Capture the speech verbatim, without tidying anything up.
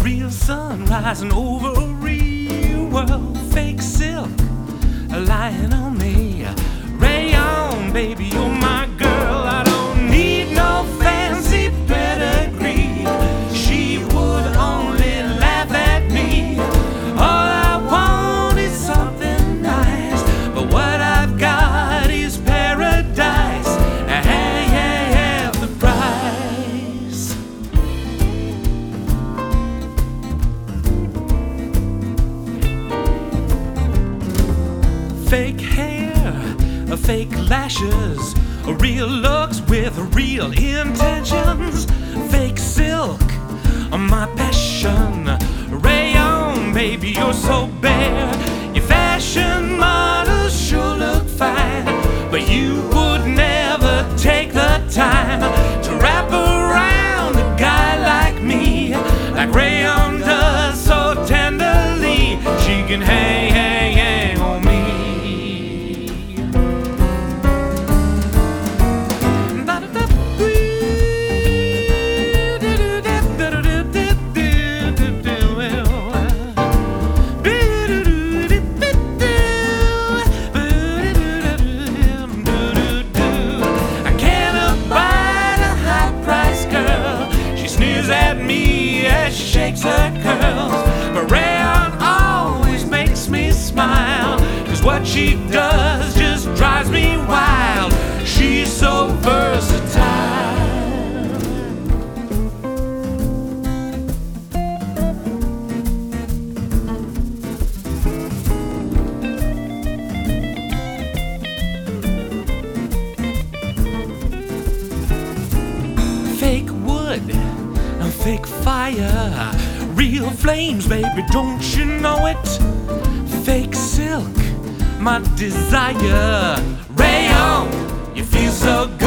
real sun rising over a real world. Fake silk lying on me. Rayon, baby, you're my girl. I don't need no fancy pedigree. She would only laugh at me. All I want is something nice, but what I've got is paradise. Hey, hey, half the price. Fake hair, fake lashes, real looks with real intentions. Fake silk, my passion. Rayon, baby, you're so bare. Your fashion models sure look fine, but you would never take the time to wrap around a guy like me, like Rayon does so tenderly. She can hang, hang, hang on me. Shakes her curls, but Rayon always makes me smile, 'cause what she does just drives me wild. She's so versatile. Fake wood, fake fire, real flames, baby, don't you know it? Fake silk, my desire. Rayon, you feel so good.